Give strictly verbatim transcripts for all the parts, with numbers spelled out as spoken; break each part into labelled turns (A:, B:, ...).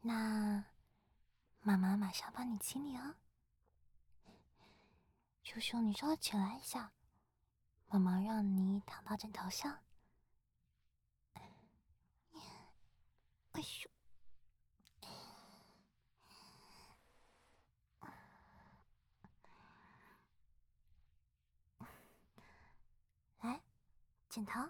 A: 那妈妈马上帮你清理哦。叔叔，你稍微起来一下，妈妈让你躺到枕头上。哎呦，来，枕头。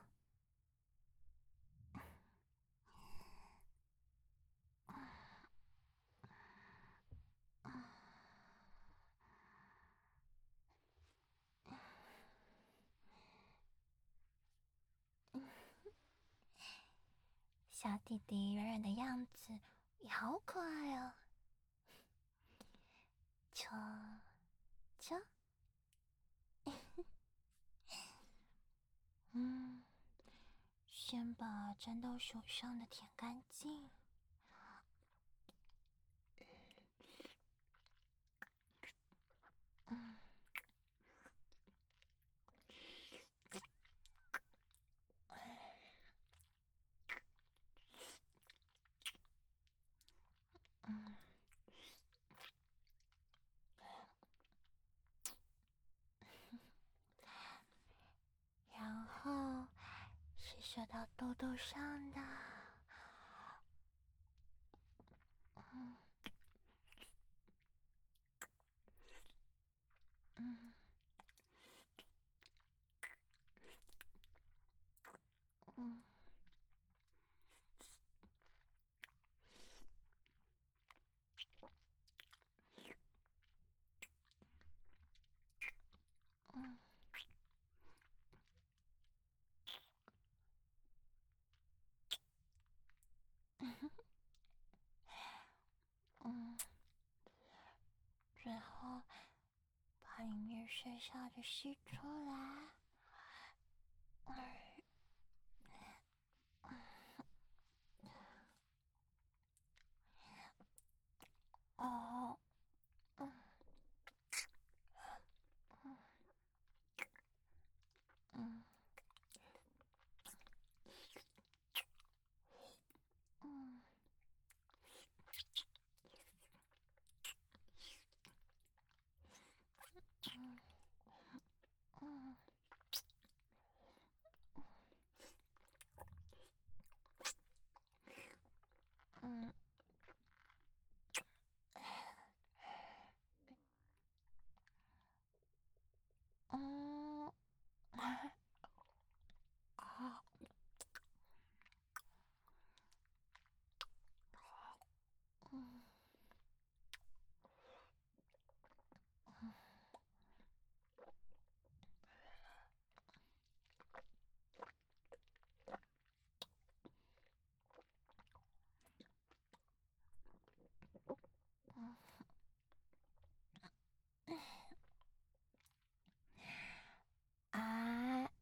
A: 小弟弟软软的样子也好可爱哦。瞧瞧，嗯，先把沾到手上的舔干净。嗯嗯，然后是射到痘痘上的。嗯嗯嗯嗯嗯，最后把里面剩下的吸出来。哦，嗯嗯嗯嗯嗯嗯，啊，嗯嗯啊，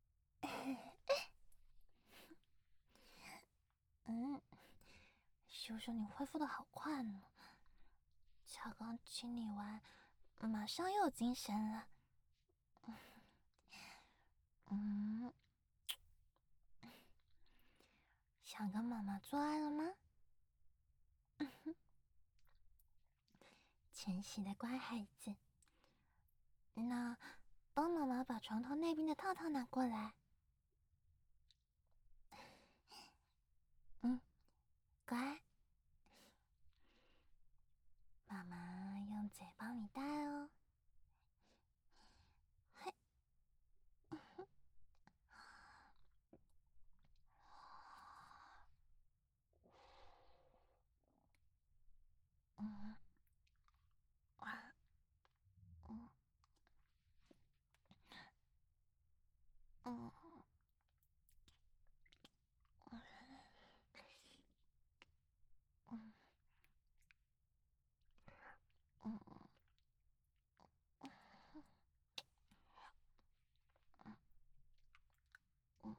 A: 嗯，叔叔，你恢复的好快呢，才刚清理完，马上又有精神了。嗯，想跟妈妈做爱了吗？诚实的乖孩子，那帮妈妈把床头那边的套套拿过来。嗯，乖，妈妈用嘴帮你戴哦。嘿，嗯啊，嗯嗯嗯嗯嗯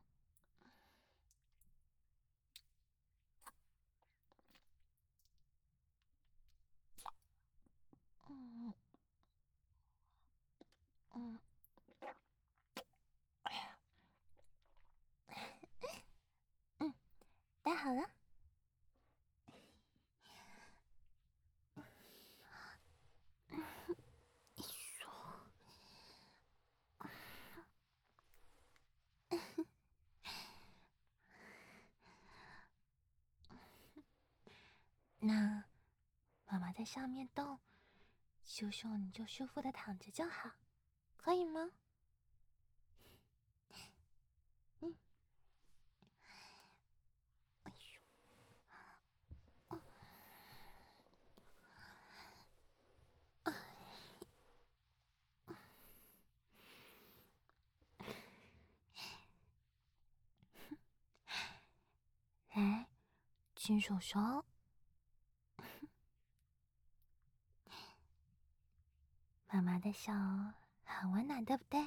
A: 嗯嗯，嗯，戴好了。 在上面动，羞羞你就舒服的躺着就好，可以吗？嗯，哎呦，来，亲手手。妈妈的手很温暖，对不对？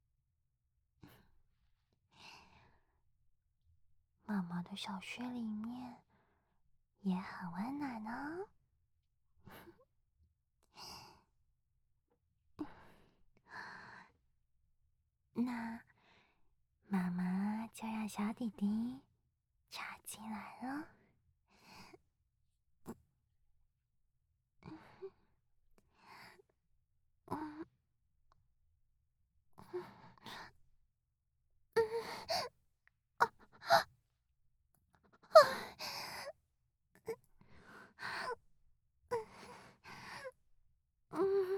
A: 妈妈的小穴里面也很温暖哦。那妈妈就让小弟弟插进来了。嗯嗯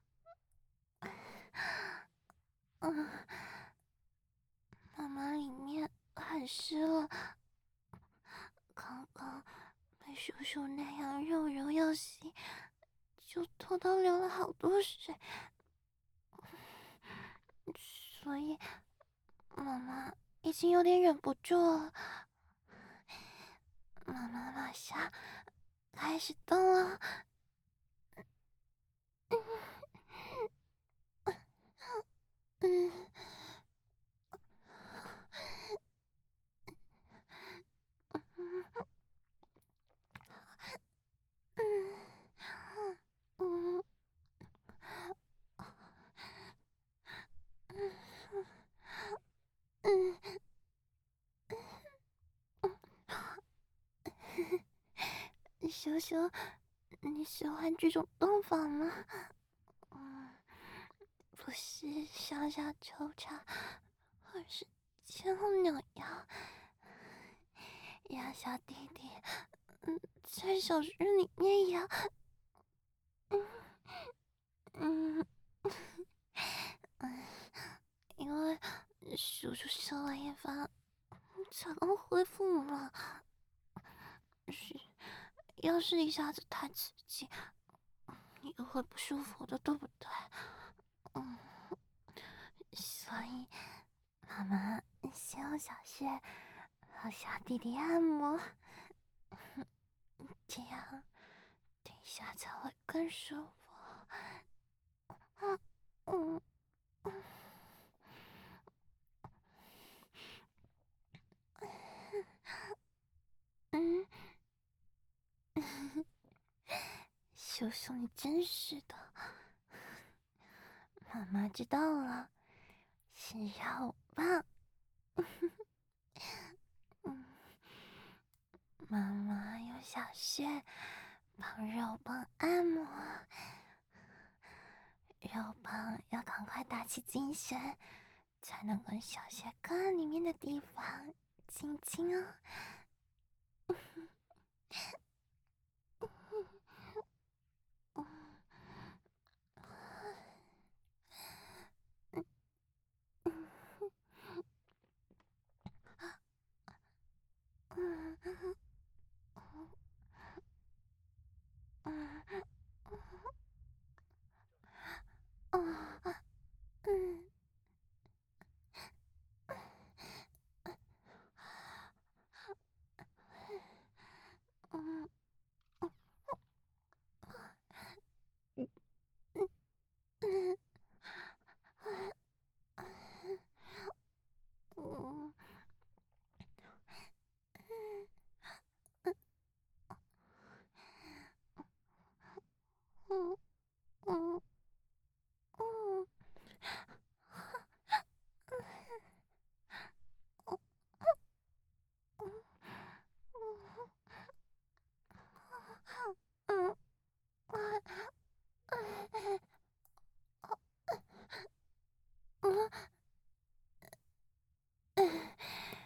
A: 嗯，妈妈里面很湿了，刚刚被叔叔那样又揉又洗，就偷偷流了好多水，所以妈妈已经有点忍不住了。妈妈马上开始动了。嗯嗯嗯嗯，羞羞，你喜欢这种动法吗？嗯，不是上下抽插，而是前后扭腰，让小弟弟嗯在小穴里面摇。嗯嗯，因为叔叔上完一番才刚恢复嘛，是要是一下子太刺激，你会不舒服的，对不对？嗯，所以妈妈先用小穴和小弟弟按摩，这样等一下才会更舒服。啊，嗯嗯，叔叔你真是的，妈妈知道了，是肉棒。嗯，妈妈用小穴帮肉棒按摩，肉棒要赶快打起精神，才能跟小穴更里面的地方亲亲哦。嗯嗯嗯嗯嗯嗯嗯嗯嗯嗯嗯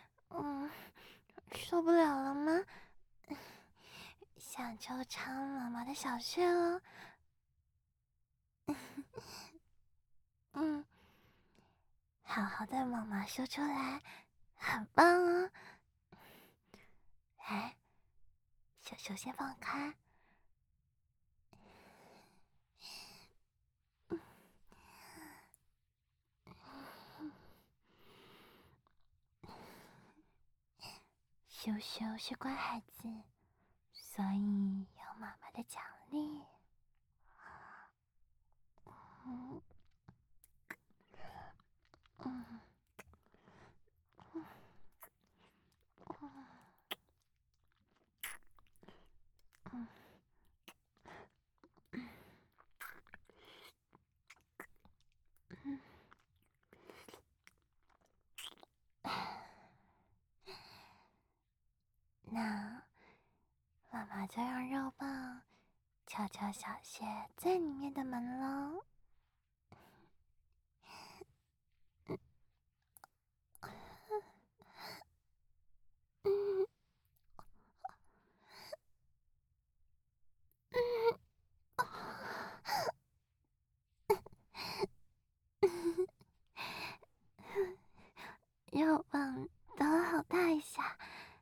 A: 嗯，受不了了吗？想抽插妈妈的小穴了。嗯，好好的妈妈说出来，很棒啊！来，手手先放开。羞羞是乖孩子，所以有妈妈的奖励。嗯嗯嗯嗯，那妈妈就让肉棒敲敲小穴最里面的门喽。嗯肉棒抖了好大一下，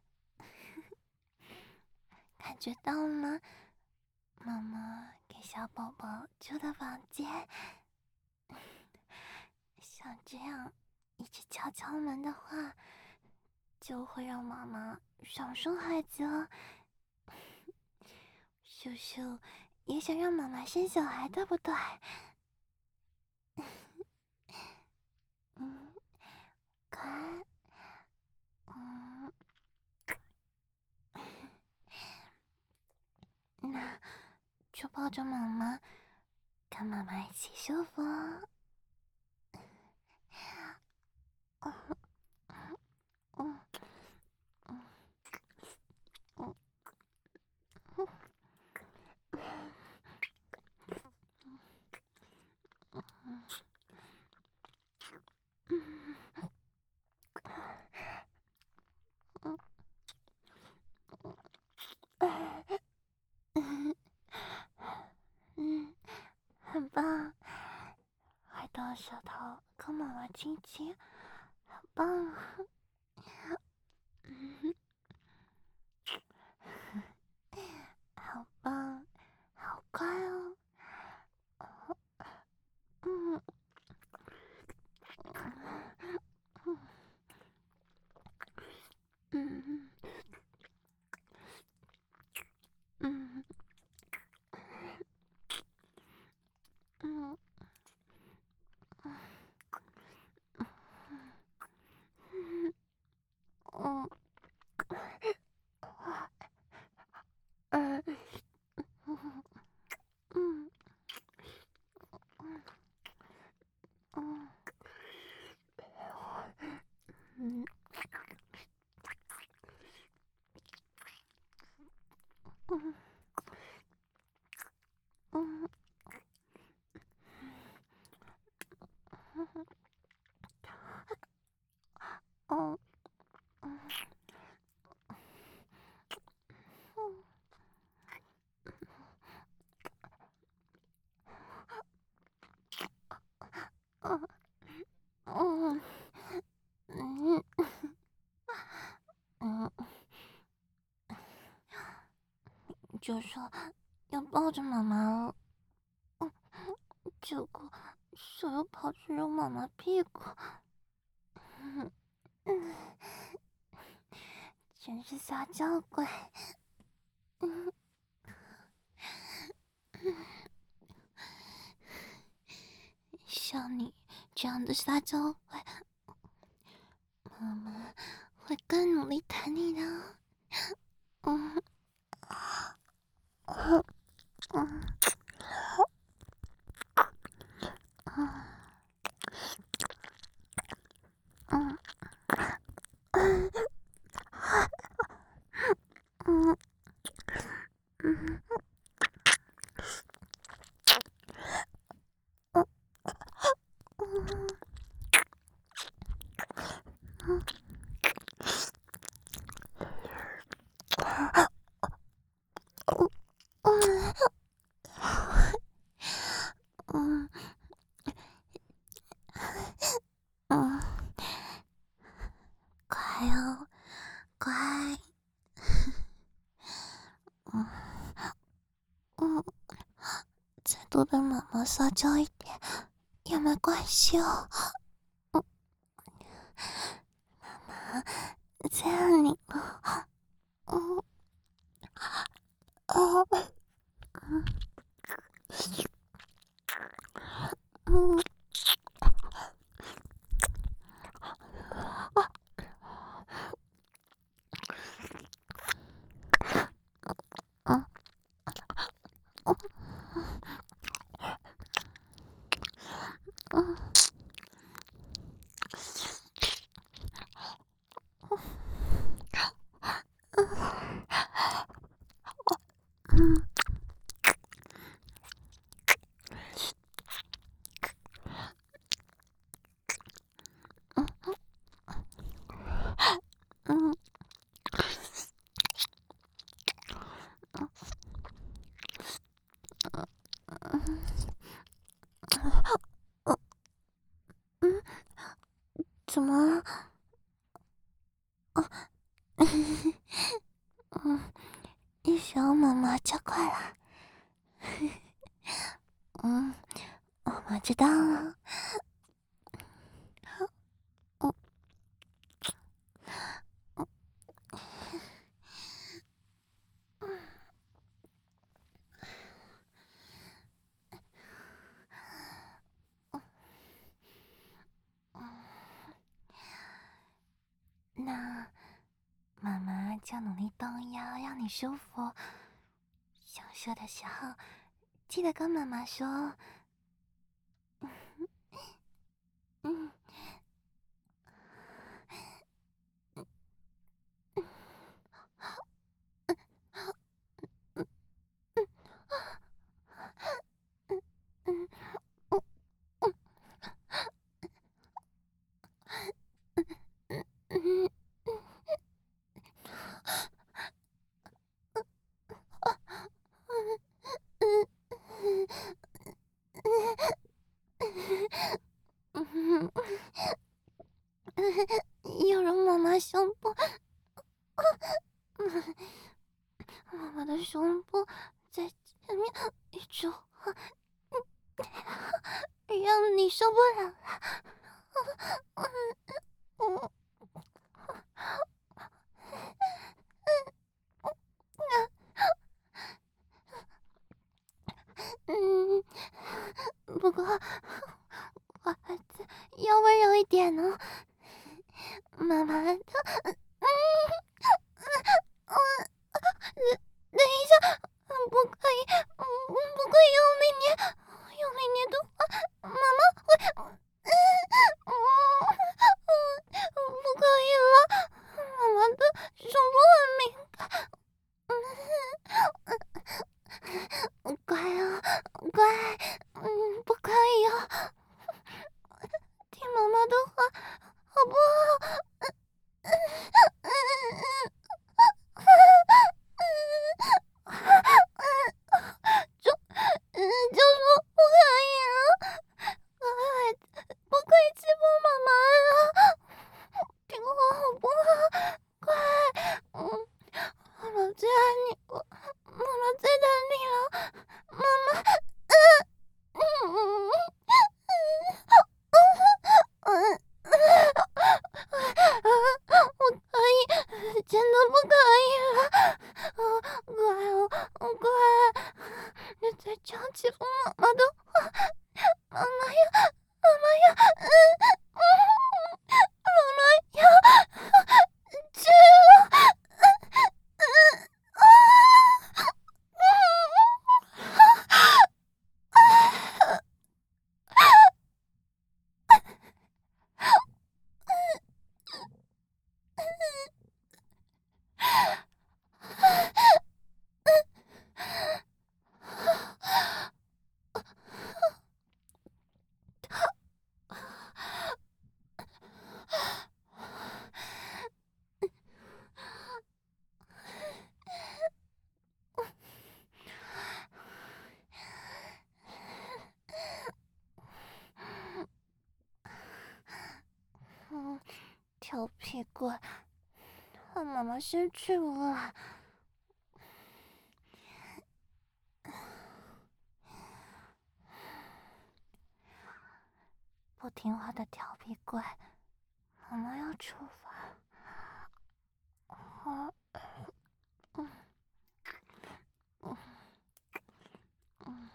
A: 感觉到了吗？妈妈给小宝宝住的房间，像这样一直敲敲门的话，就会让妈妈少生孩子了。秀秀也想让妈妈生小孩，对不对？嗯，快，嗯，那就抱着妈妈，跟妈妈一起舒服哦。嗯嗯嗯嗯嗯嗯嗯，很棒，快到舌头跟妈妈亲亲，很棒啊！嗯，好棒，好快哦！嗯嗯嗯嗯嗯嗯嗯嗯嗯嗯嗯哦嗯嗯嗯嗯嗯，就说要抱着妈妈了，结果手又跑去揉妈妈屁股，嗯嗯，真是撒娇鬼。嗯像你这样的撒娇鬼，妈妈会更努力疼你的。嗯嗯嗯嗯嗯嗯嗯嗯哦，乖。嗯嗯，再多对妈妈撒娇一点也没关系哦。嗯，妈妈最爱你了。嗯啊嗯嗯嗯嗯嗯嗯嗯，怎么了？嗯，你想要妈妈加快了。嗯，妈妈知道了。嗯那妈妈就努力动腰，让你舒服。想射的时候，记得跟妈妈说。嗯嗯嗯嗯嗯，有人妈妈胸部，妈妈的胸部在前面一直晃，让你受不了了。嗯嗯，不过我还是要温柔一点哦。妈妈的，嗯嗯，等一下，不可以，嗯，不可以用力捏，用力捏的话，妈妈会，嗯嗯，不可以了，妈妈的胸部很敏感。嗯，乖啊，乖，嗯，不可以哦，听妈妈的话，好不好？就嗯，就说不可以了，孩子不可以欺负妈妈了，听话好不好？乖，嗯，妈妈最爱你了，妈妈最疼你了，妈妈，嗯嗯嗯嗯，不可以，真的不可以了，哦，乖哦，哦乖，你再这样欺负妈妈的话，妈妈要，妈妈要，嗯嗯，妈妈要去了，嗯嗯，调皮鬼， 和妈妈先去了。不听话的调皮怪，妈妈要处罚。啊，嗯嗯嗯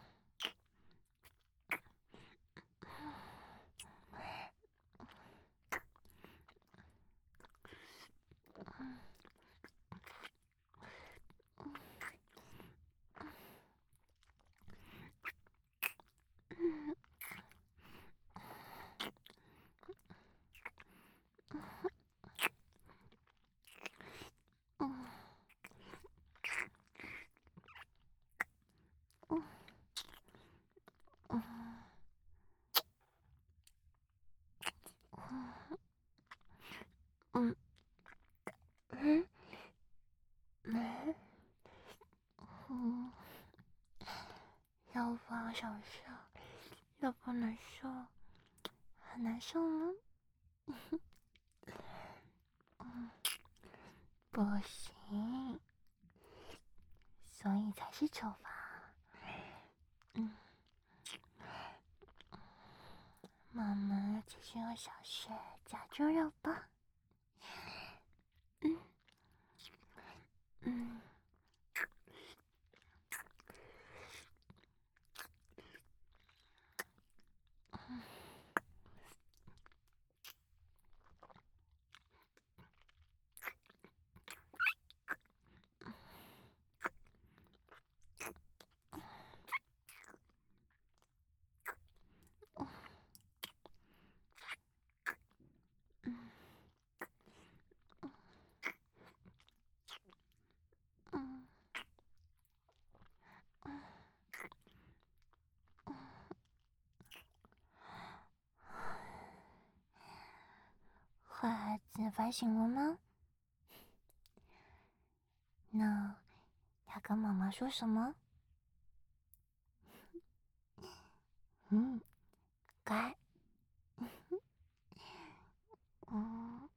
A: 嗯嗯嗯嗯嗯嗯嗯，要放手笑，又不能说，很难受吗？嗯，不行，所以才是处罚。嗯，妈妈继续用小穴夹住肉棒。嗯嗯嗯嗯嗯嗯，坏孩子反省了吗？那要跟妈妈说什么？嗯，该。嗯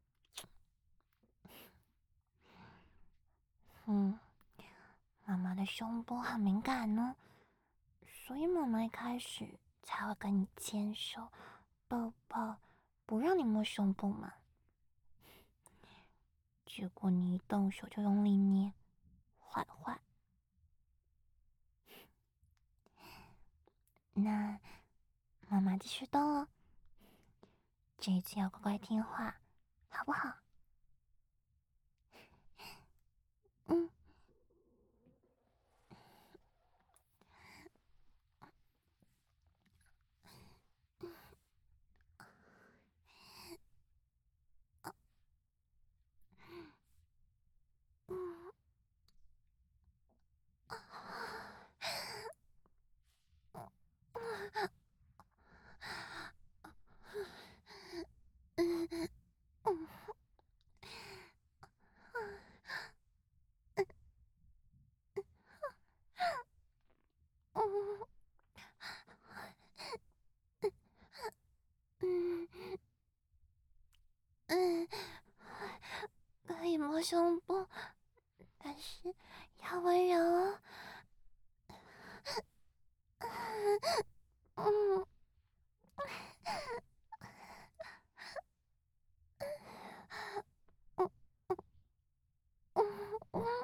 A: 嗯，妈妈的胸部很敏感呢，所以妈妈一开始才会跟你牵手、抱抱，不让你摸胸部嘛。结果你一动手就用力捏，坏坏。那妈妈继续动了，这一次要乖乖听话，好不好？嗯嗯嗯嗯嗯嗯嗯，可以摸胸部，但是要温柔哦。嗯嗯嗯嗯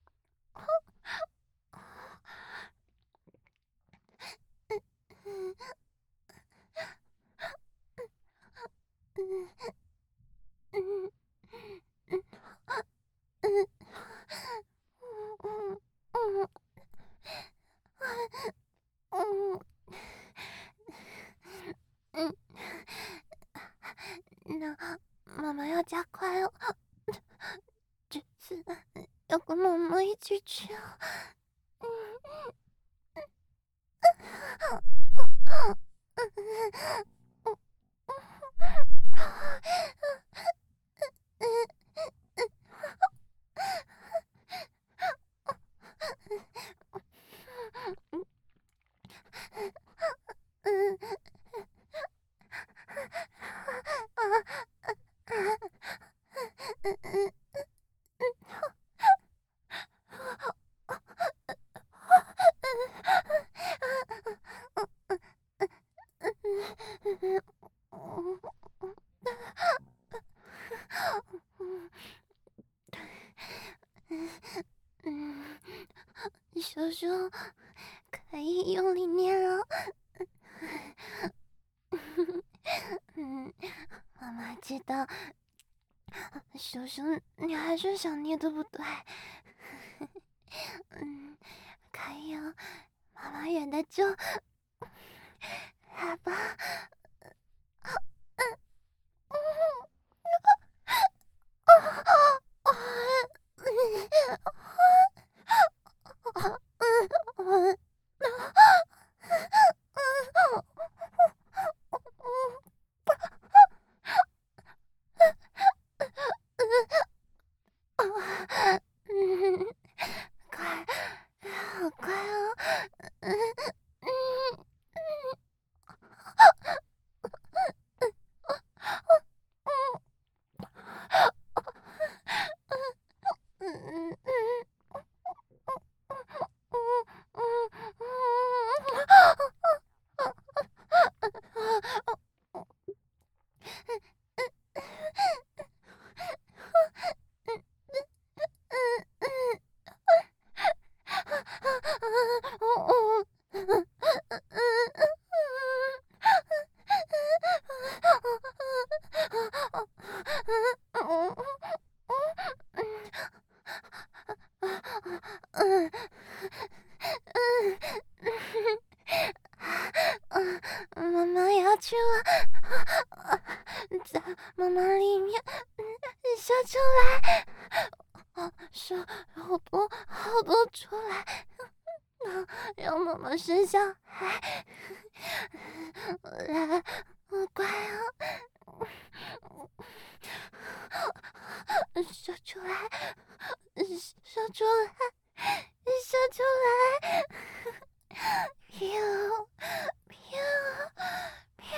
A: 嗯嗯嗯嗯嗯嗯嗯，那妈妈要加快哦，这次要跟妈妈一起去哦。 叔叔可以用力捏了。嗯，妈妈知道，叔叔你还是想捏对不对？嗯，可以哦，妈妈忍得住，来吧。嗯，快，好快哦！嗯嗯嗯嗯嗯嗯嗯嗯，妈妈要去了，在妈妈里面，射出来，啊，射好多好多出来，啊，让妈妈生小孩，来，快啊，射出来，射出来，射出来。飘飘飘，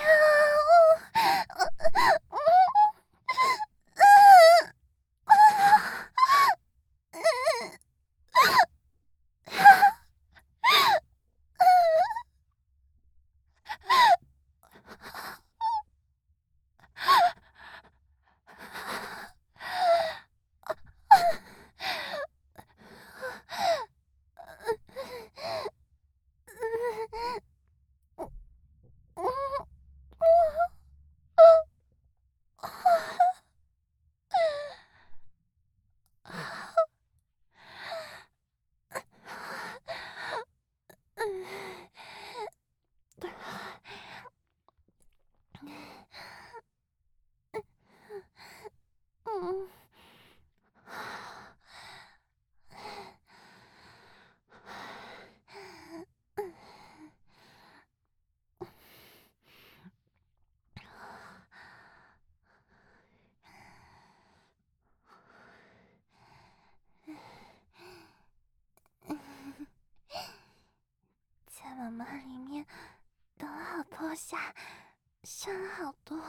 A: 嗯。在妈妈里面等了好多下，生了好多。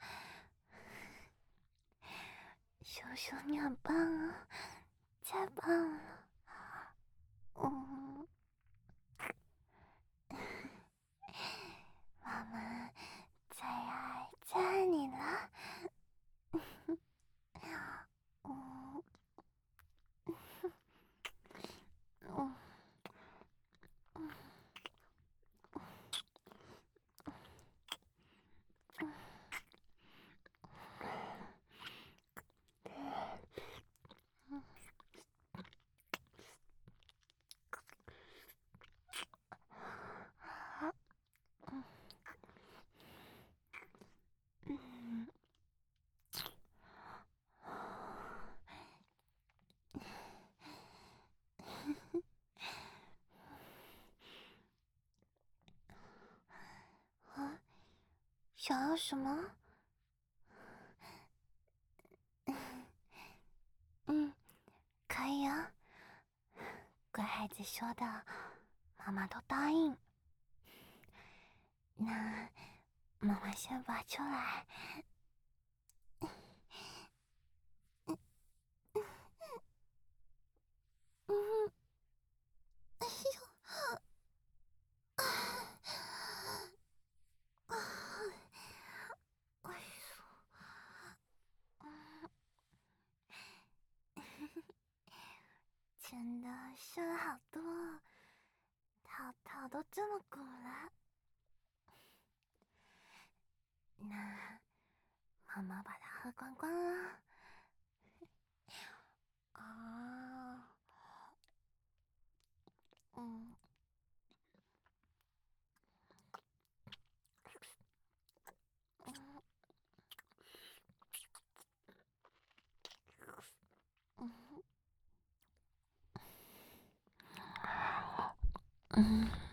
A: 叔叔你很棒啊，太棒了。嗯，妈妈再爱再爱你了。嗯嗯嗯。啊，想要什么？嗯，可以啊。乖孩子说的，妈妈都答应。那妈妈先拔出来。嗯，哎呦，啊，哎呦，嗯，真的射了好多。 头头都这么鼓了，那妈妈把它喝光光了。啊，嗯嗯嗯嗯。